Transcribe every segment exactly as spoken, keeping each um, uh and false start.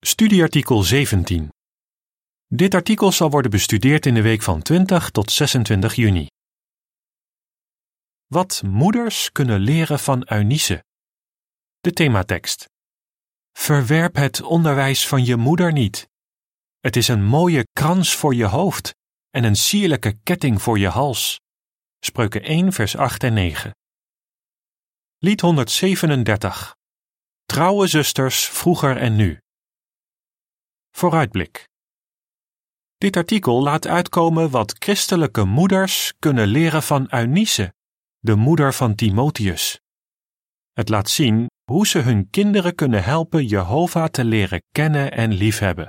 Studieartikel zeventien. Dit artikel zal worden bestudeerd in de week van twintig tot zesentwintig juni. Wat moeders kunnen leren van Eunice. De thematekst. Verwerp het onderwijs van je moeder niet. Het is een mooie krans voor je hoofd en een sierlijke ketting voor je hals. Spreuken één vers acht en negen. Lied honderdzevenendertig. Trouwe zusters vroeger en nu. Vooruitblik. Dit artikel laat uitkomen wat christelijke moeders kunnen leren van Eunice, de moeder van Timotheus. Het laat zien hoe ze hun kinderen kunnen helpen Jehovah te leren kennen en liefhebben.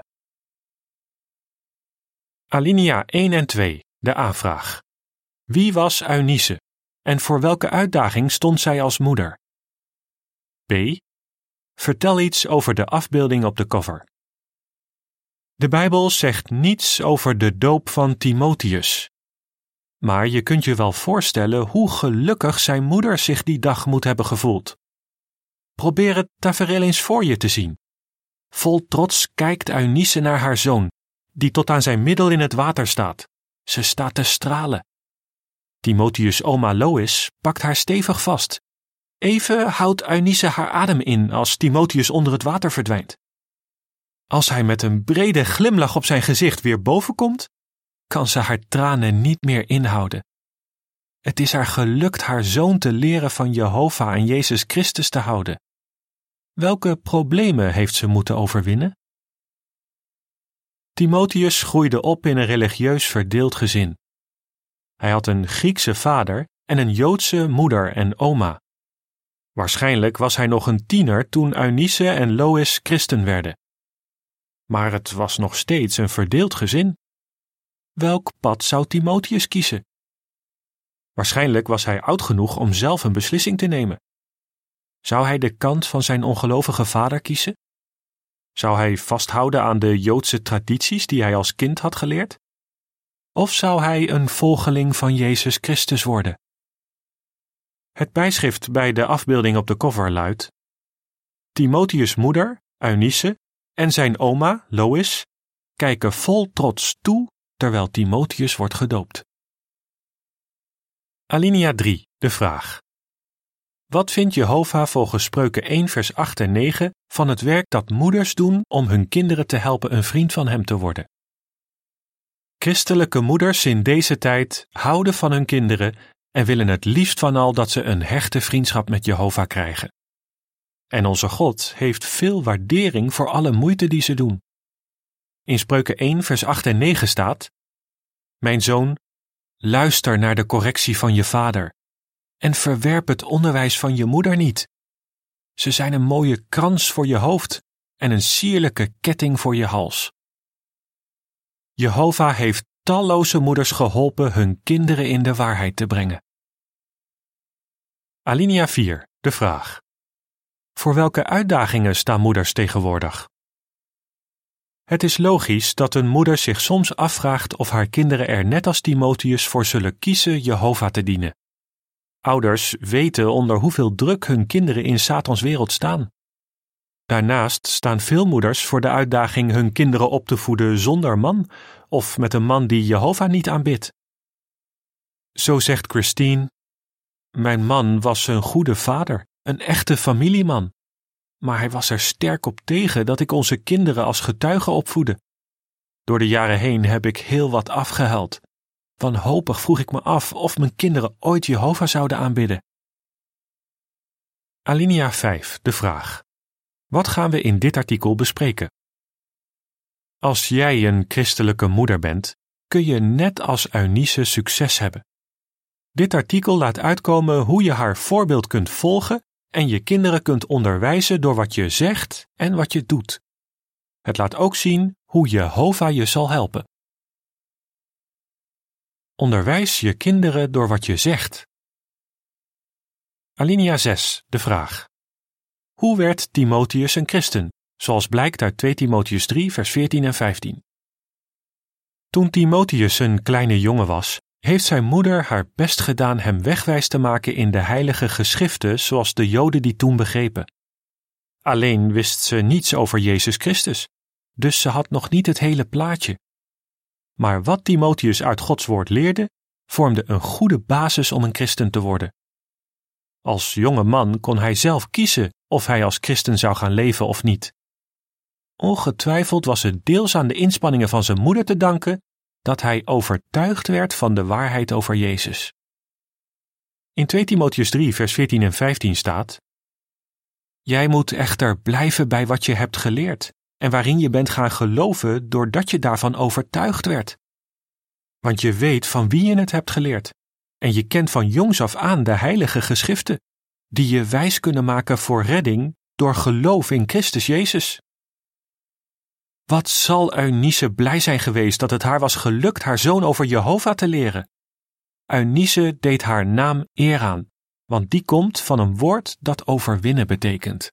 Alinea één en twee, de A-vraag. Wie was Eunice en voor welke uitdaging stond zij als moeder? B. Vertel iets over de afbeelding op de cover. De Bijbel zegt niets over de doop van Timotheus. Maar je kunt je wel voorstellen hoe gelukkig zijn moeder zich die dag moet hebben gevoeld. Probeer het tafereel eens voor je te zien. Vol trots kijkt Eunice naar haar zoon, die tot aan zijn middel in het water staat. Ze staat te stralen. Timotheus' oma Lois pakt haar stevig vast. Even houdt Eunice haar adem in als Timotheus onder het water verdwijnt. Als hij met een brede glimlach op zijn gezicht weer boven komt, kan ze haar tranen niet meer inhouden. Het is haar gelukt haar zoon te leren van Jehovah en Jezus Christus te houden. Welke problemen heeft ze moeten overwinnen? Timotheus groeide op in een religieus verdeeld gezin. Hij had een Griekse vader en een Joodse moeder en oma. Waarschijnlijk was hij nog een tiener toen Eunice en Lois christen werden. Maar het was nog steeds een verdeeld gezin. Welk pad zou Timotheus kiezen? Waarschijnlijk was hij oud genoeg om zelf een beslissing te nemen. Zou hij de kant van zijn ongelovige vader kiezen? Zou hij vasthouden aan de Joodse tradities die hij als kind had geleerd? Of zou hij een volgeling van Jezus Christus worden? Het bijschrift bij de afbeelding op de cover luidt: Timotheus' moeder, Eunice, en zijn oma, Lois, kijken vol trots toe terwijl Timotheus wordt gedoopt. Alinea drie, de vraag. Wat vindt Jehovah volgens Spreuken één vers acht en negen van het werk dat moeders doen om hun kinderen te helpen een vriend van hem te worden? Christelijke moeders in deze tijd houden van hun kinderen en willen het liefst van al dat ze een hechte vriendschap met Jehovah krijgen. En onze God heeft veel waardering voor alle moeite die ze doen. In Spreuken één vers acht en negen staat: Mijn zoon, luister naar de correctie van je vader en verwerp het onderwijs van je moeder niet. Ze zijn een mooie krans voor je hoofd en een sierlijke ketting voor je hals. Jehovah heeft talloze moeders geholpen hun kinderen in de waarheid te brengen. Alinea vier, de vraag. Voor welke uitdagingen staan moeders tegenwoordig? Het is logisch dat een moeder zich soms afvraagt of haar kinderen er net als Timotheus voor zullen kiezen Jehovah te dienen. Ouders weten onder hoeveel druk hun kinderen in Satans wereld staan. Daarnaast staan veel moeders voor de uitdaging hun kinderen op te voeden zonder man of met een man die Jehovah niet aanbidt. Zo zegt Christine: Mijn man was een goede vader, een echte familieman. Maar hij was er sterk op tegen dat ik onze kinderen als getuigen opvoedde. Door de jaren heen heb ik heel wat afgehuild. Wanhopig vroeg ik me af of mijn kinderen ooit Jehovah zouden aanbidden. Alinea vijf, de vraag. Wat gaan we in dit artikel bespreken? Als jij een christelijke moeder bent, kun je net als Eunice succes hebben. Dit artikel laat uitkomen hoe je haar voorbeeld kunt volgen en je kinderen kunt onderwijzen door wat je zegt en wat je doet. Het laat ook zien hoe Jehovah je zal helpen. Onderwijs je kinderen door wat je zegt. Alinea zes, de vraag. Hoe werd Timotheus een christen, zoals blijkt uit twee Timotheus drie, vers veertien en vijftien? Toen Timotheus een kleine jongen was, heeft zijn moeder haar best gedaan hem wegwijs te maken in de heilige geschriften zoals de Joden die toen begrepen. Alleen wist ze niets over Jezus Christus dus ze had nog niet het hele plaatje. Maar wat Timotheus uit Gods woord leerde, vormde een goede basis om een christen te worden. Als jonge man kon hij zelf kiezen of hij als christen zou gaan leven of niet. Ongetwijfeld was het deels aan de inspanningen van zijn moeder te danken dat hij overtuigd werd van de waarheid over Jezus. In twee Timotheus drie, vers veertien en vijftien staat: Jij moet echter blijven bij wat je hebt geleerd en waarin je bent gaan geloven doordat je daarvan overtuigd werd. Want je weet van wie je het hebt geleerd en je kent van jongs af aan de heilige geschriften, die je wijs kunnen maken voor redding door geloof in Christus Jezus. Wat zal Eunice blij zijn geweest dat het haar was gelukt haar zoon over Jehovah te leren. Eunice deed haar naam eer aan, want die komt van een woord dat overwinnen betekent.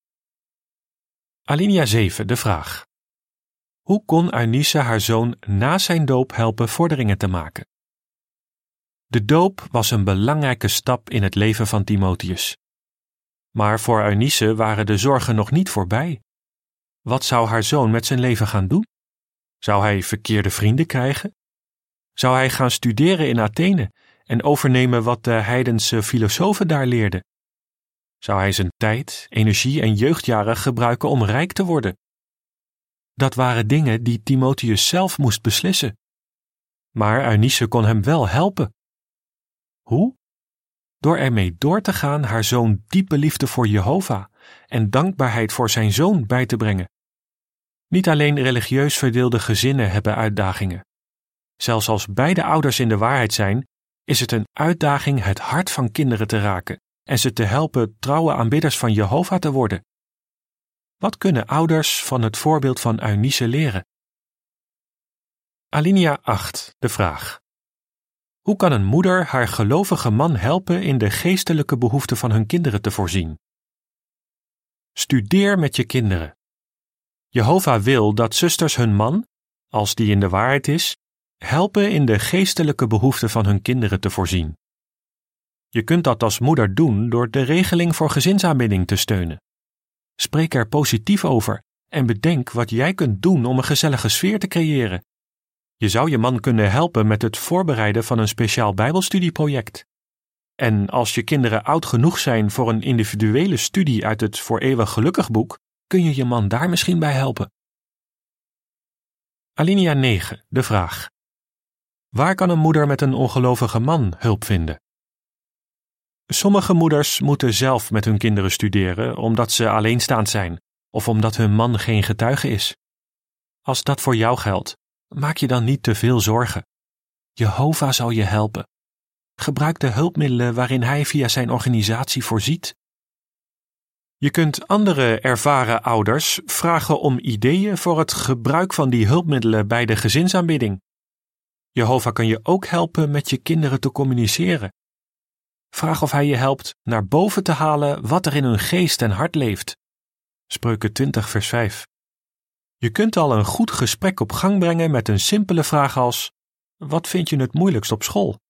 Alinea zeven, de vraag. Hoe kon Eunice haar zoon na zijn doop helpen vorderingen te maken? De doop was een belangrijke stap in het leven van Timotheus. Maar voor Eunice waren de zorgen nog niet voorbij. Wat zou haar zoon met zijn leven gaan doen? Zou hij verkeerde vrienden krijgen? Zou hij gaan studeren in Athene en overnemen wat de heidense filosofen daar leerden? Zou hij zijn tijd, energie en jeugdjaren gebruiken om rijk te worden? Dat waren dingen die Timotheus zelf moest beslissen. Maar Eunice kon hem wel helpen. Hoe? Door ermee door te gaan haar zoon diepe liefde voor Jehovah en dankbaarheid voor zijn zoon bij te brengen. Niet alleen religieus verdeelde gezinnen hebben uitdagingen. Zelfs als beide ouders in de waarheid zijn, is het een uitdaging het hart van kinderen te raken en ze te helpen trouwe aanbidders van Jehovah te worden. Wat kunnen ouders van het voorbeeld van Eunice leren? Alinea acht, de vraag. Hoe kan een moeder haar gelovige man helpen in de geestelijke behoeften van hun kinderen te voorzien? Studeer met je kinderen. Jehovah wil dat zusters hun man, als die in de waarheid is, helpen in de geestelijke behoeften van hun kinderen te voorzien. Je kunt dat als moeder doen door de regeling voor gezinsaanbidding te steunen. Spreek er positief over en bedenk wat jij kunt doen om een gezellige sfeer te creëren. Je zou je man kunnen helpen met het voorbereiden van een speciaal Bijbelstudieproject. En als je kinderen oud genoeg zijn voor een individuele studie uit het Voor Eeuwig Gelukkig boek, kun je je man daar misschien bij helpen. Alinea negen, de vraag. Waar kan een moeder met een ongelovige man hulp vinden? Sommige moeders moeten zelf met hun kinderen studeren omdat ze alleenstaand zijn of omdat hun man geen getuige is. Als dat voor jou geldt, maak je dan niet te veel zorgen. Jehovah zal je helpen. Gebruik de hulpmiddelen waarin hij via zijn organisatie voorziet. Je kunt andere ervaren ouders vragen om ideeën voor het gebruik van die hulpmiddelen bij de gezinsaanbidding. Jehovah kan je ook helpen met je kinderen te communiceren. Vraag of hij je helpt naar boven te halen wat er in hun geest en hart leeft. Spreuken twintig, vers vijf. Je kunt al een goed gesprek op gang brengen met een simpele vraag als: wat vind je het moeilijkst op school?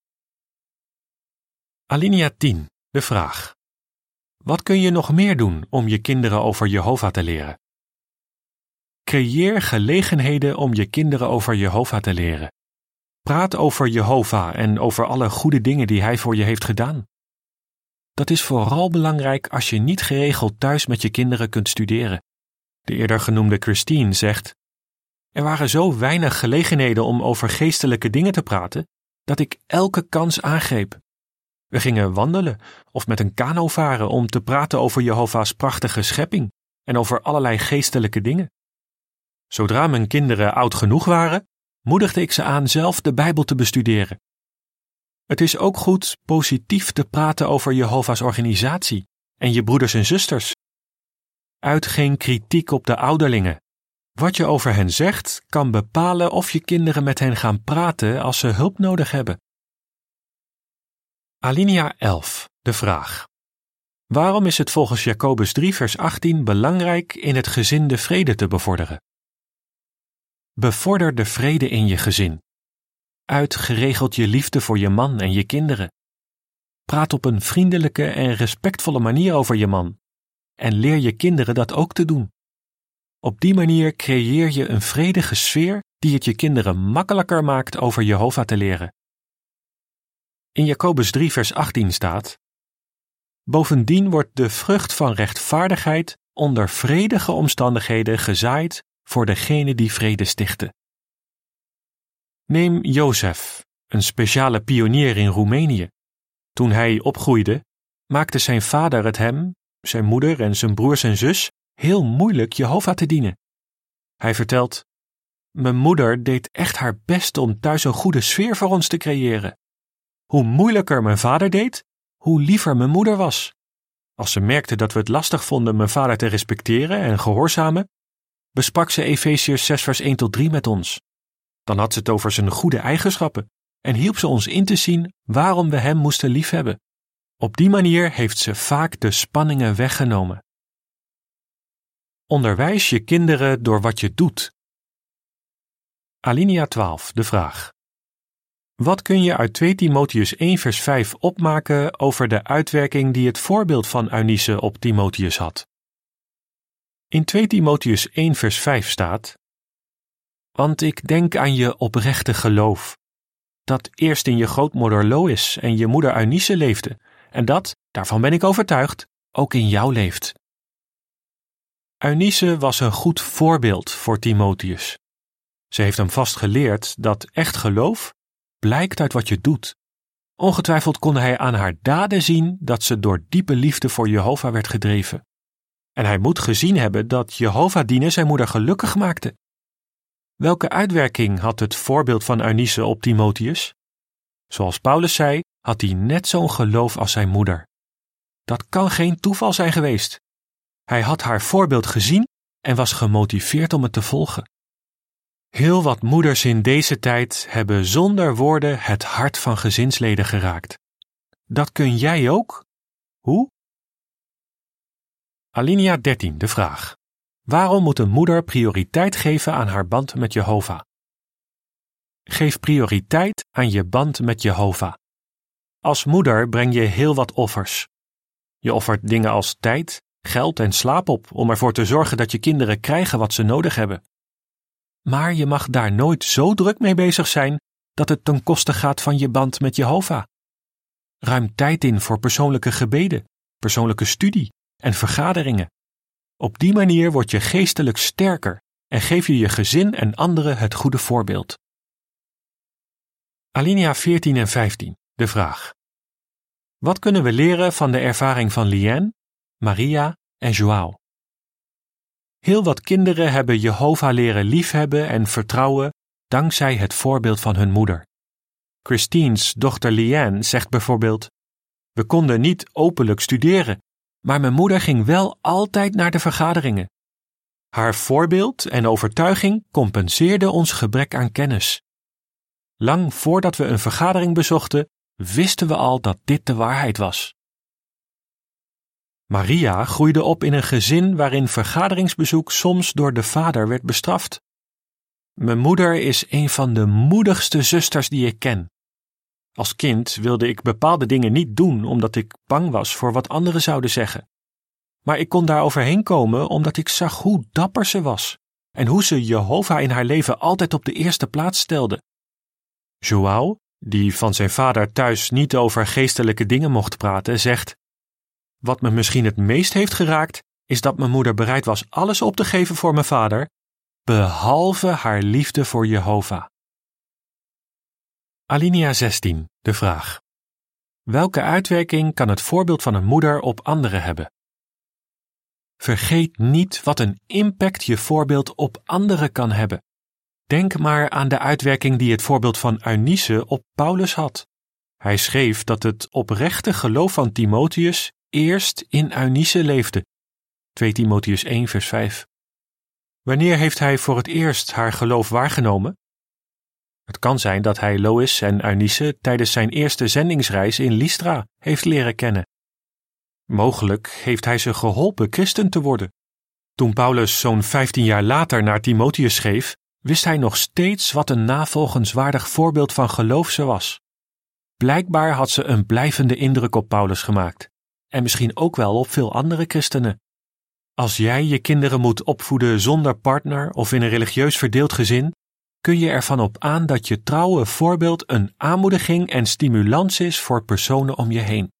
Alinea tien, de vraag. Wat kun je nog meer doen om je kinderen over Jehovah te leren? Creëer gelegenheden om je kinderen over Jehovah te leren. Praat over Jehovah en over alle goede dingen die hij voor je heeft gedaan. Dat is vooral belangrijk als je niet geregeld thuis met je kinderen kunt studeren. De eerder genoemde Christine zegt: er waren zo weinig gelegenheden om over geestelijke dingen te praten, dat ik elke kans aangreep. We gingen wandelen of met een kano varen om te praten over Jehovah's prachtige schepping en over allerlei geestelijke dingen. Zodra mijn kinderen oud genoeg waren, moedigde ik ze aan zelf de Bijbel te bestuderen. Het is ook goed positief te praten over Jehovah's organisatie en je broeders en zusters. Uit geen kritiek op de ouderlingen. Wat je over hen zegt, kan bepalen of je kinderen met hen gaan praten als ze hulp nodig hebben. Alinea elf, de vraag. Waarom is het volgens Jacobus drie, vers achttien belangrijk in het gezin de vrede te bevorderen? Bevorder de vrede in je gezin. Uit geregeld je liefde voor je man en je kinderen. Praat op een vriendelijke en respectvolle manier over je man. En leer je kinderen dat ook te doen. Op die manier creëer je een vredige sfeer die het je kinderen makkelijker maakt over Jehovah te leren. In Jacobus drie vers achttien staat: Bovendien wordt de vrucht van rechtvaardigheid onder vredige omstandigheden gezaaid voor degene die vrede stichten. Neem Jozef, een speciale pionier in Roemenië. Toen hij opgroeide, maakte zijn vader het hem, zijn moeder en zijn broers en zus heel moeilijk Jehovah te dienen. Hij vertelt: Mijn moeder deed echt haar best om thuis een goede sfeer voor ons te creëren. Hoe moeilijker mijn vader deed, hoe liever mijn moeder was. Als ze merkte dat we het lastig vonden mijn vader te respecteren en gehoorzamen, besprak ze Efeziërs zes vers één tot drie met ons. Dan had ze het over zijn goede eigenschappen en hielp ze ons in te zien waarom we hem moesten liefhebben. Op die manier heeft ze vaak de spanningen weggenomen. Onderwijs je kinderen door wat je doet. Alinea twaalf, de vraag. Wat kun je uit twee Timotheüs één vers vijf opmaken over de uitwerking die het voorbeeld van Eunice op Timotheus had? In twee Timotheüs één vers vijf staat: Want ik denk aan je oprechte geloof, dat eerst in je grootmoeder Lois en je moeder Eunice leefde, en dat, daarvan ben ik overtuigd, ook in jou leeft. Eunice was een goed voorbeeld voor Timotheus. Ze heeft hem vast geleerd dat echt geloof blijkt uit wat je doet. Ongetwijfeld kon hij aan haar daden zien dat ze door diepe liefde voor Jehovah werd gedreven. En hij moet gezien hebben dat Jehovah dienen zijn moeder gelukkig maakte. Welke uitwerking had het voorbeeld van Eunice op Timotheus? Zoals Paulus zei, had hij net zo'n geloof als zijn moeder. Dat kan geen toeval zijn geweest. Hij had haar voorbeeld gezien en was gemotiveerd om het te volgen. Heel wat moeders in deze tijd hebben zonder woorden het hart van gezinsleden geraakt. Dat kun jij ook? Hoe? Alinea dertien, de vraag. Waarom moet een moeder prioriteit geven aan haar band met Jehovah? Geef prioriteit aan je band met Jehovah. Als moeder breng je heel wat offers. Je offert dingen als tijd, geld en slaap op om ervoor te zorgen dat je kinderen krijgen wat ze nodig hebben. Maar je mag daar nooit zo druk mee bezig zijn dat het ten koste gaat van je band met Jehovah. Ruim tijd in voor persoonlijke gebeden, persoonlijke studie en vergaderingen. Op die manier word je geestelijk sterker en geef je je gezin en anderen het goede voorbeeld. Alinea veertien en vijftien, de vraag. Wat kunnen we leren van de ervaring van Liane, Maria en João? Heel wat kinderen hebben Jehovah leren liefhebben en vertrouwen dankzij het voorbeeld van hun moeder. Christine's dochter Liane zegt bijvoorbeeld: We konden niet openlijk studeren, maar mijn moeder ging wel altijd naar de vergaderingen. Haar voorbeeld en overtuiging compenseerden ons gebrek aan kennis. Lang voordat we een vergadering bezochten, wisten we al dat dit de waarheid was. Maria groeide op in een gezin waarin vergaderingsbezoek soms door de vader werd bestraft. Mijn moeder is een van de moedigste zusters die ik ken. Als kind wilde ik bepaalde dingen niet doen omdat ik bang was voor wat anderen zouden zeggen. Maar ik kon daar overheen komen omdat ik zag hoe dapper ze was en hoe ze Jehovah in haar leven altijd op de eerste plaats stelde. João, die van zijn vader thuis niet over geestelijke dingen mocht praten, zegt: Wat me misschien het meest heeft geraakt, is dat mijn moeder bereid was alles op te geven voor mijn vader, behalve haar liefde voor Jehovah. Alinea zestien, de vraag. Welke uitwerking kan het voorbeeld van een moeder op anderen hebben? Vergeet niet wat een impact je voorbeeld op anderen kan hebben. Denk maar aan de uitwerking die het voorbeeld van Eunice op Paulus had. Hij schreef dat het oprechte geloof van Timotheus eerst in Eunice leefde. twee Timotheüs één vers vijf. Wanneer heeft hij voor het eerst haar geloof waargenomen? Het kan zijn dat hij Lois en Eunice tijdens zijn eerste zendingsreis in Lystra heeft leren kennen. Mogelijk heeft hij ze geholpen christen te worden. Toen Paulus zo'n vijftien jaar later naar Timotheus schreef, wist hij nog steeds wat een navolgenswaardig voorbeeld van geloof ze was. Blijkbaar had ze een blijvende indruk op Paulus gemaakt, en misschien ook wel op veel andere christenen. Als jij je kinderen moet opvoeden zonder partner of in een religieus verdeeld gezin, kun je ervan op aan dat je trouwe voorbeeld een aanmoediging en stimulans is voor personen om je heen.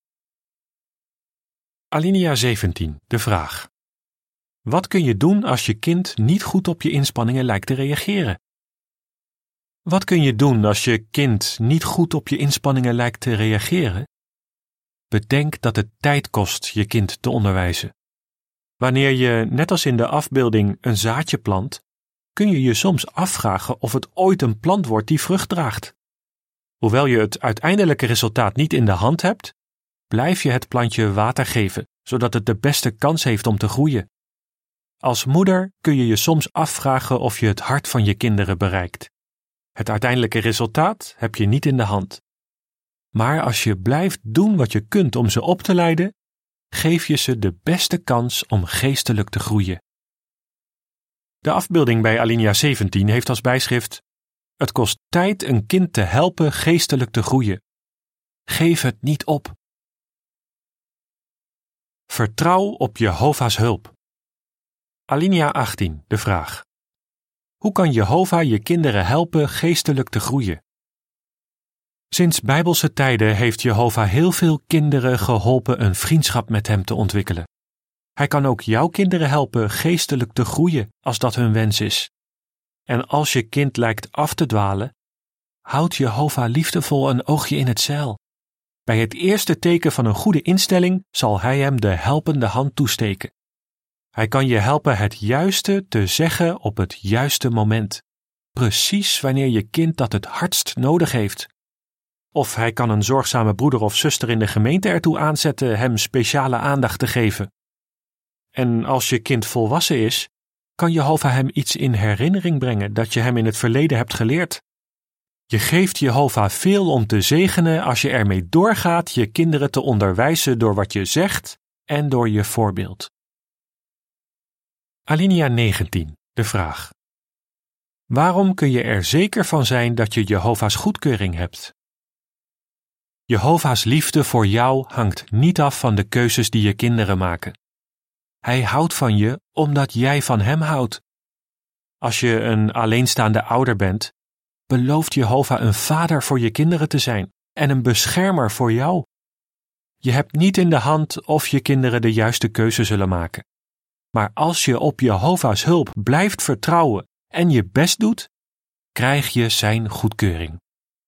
Alinea zeventien, de vraag. Wat kun je doen als je kind niet goed op je inspanningen lijkt te reageren? Wat kun je doen als je kind niet goed op je inspanningen lijkt te reageren? Bedenk dat het tijd kost je kind te onderwijzen. Wanneer je, net als in de afbeelding, een zaadje plant, kun je je soms afvragen of het ooit een plant wordt die vrucht draagt. Hoewel je het uiteindelijke resultaat niet in de hand hebt, blijf je het plantje water geven, zodat het de beste kans heeft om te groeien. Als moeder kun je je soms afvragen of je het hart van je kinderen bereikt. Het uiteindelijke resultaat heb je niet in de hand. Maar als je blijft doen wat je kunt om ze op te leiden, geef je ze de beste kans om geestelijk te groeien. De afbeelding bij Alinea zeventien heeft als bijschrift: Het kost tijd een kind te helpen geestelijk te groeien. Geef het niet op. Vertrouw op Jehovah's hulp. Alinea achttien, de vraag. Hoe kan Jehovah je kinderen helpen geestelijk te groeien? Sinds Bijbelse tijden heeft Jehovah heel veel kinderen geholpen een vriendschap met hem te ontwikkelen. Hij kan ook jouw kinderen helpen geestelijk te groeien als dat hun wens is. En als je kind lijkt af te dwalen, houd Jehovah liefdevol een oogje in het zeil. Bij het eerste teken van een goede instelling zal hij hem de helpende hand toesteken. Hij kan je helpen het juiste te zeggen op het juiste moment, precies wanneer je kind dat het hardst nodig heeft. Of hij kan een zorgzame broeder of zuster in de gemeente ertoe aanzetten hem speciale aandacht te geven. En als je kind volwassen is, kan Jehovah hem iets in herinnering brengen dat je hem in het verleden hebt geleerd. Je geeft Jehovah veel om te zegenen als je ermee doorgaat je kinderen te onderwijzen door wat je zegt en door je voorbeeld. Alinea negentien, de vraag. Waarom kun je er zeker van zijn dat je Jehovah's goedkeuring hebt? Jehovah's liefde voor jou hangt niet af van de keuzes die je kinderen maken. Hij houdt van je omdat jij van hem houdt. Als je een alleenstaande ouder bent, belooft Jehovah een vader voor je kinderen te zijn en een beschermer voor jou. Je hebt niet in de hand of je kinderen de juiste keuze zullen maken. Maar als je op Jehovah's hulp blijft vertrouwen en je best doet, krijg je zijn goedkeuring.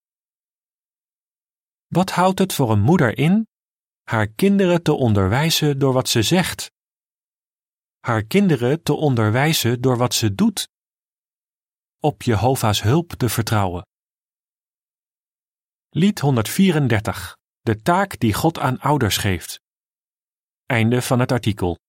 Wat houdt het voor een moeder in haar kinderen te onderwijzen door wat ze zegt? Haar kinderen te onderwijzen door wat ze doet? Op Jehovah's hulp te vertrouwen. Lied honderdvierendertig. De taak die God aan ouders geeft. Einde van het artikel.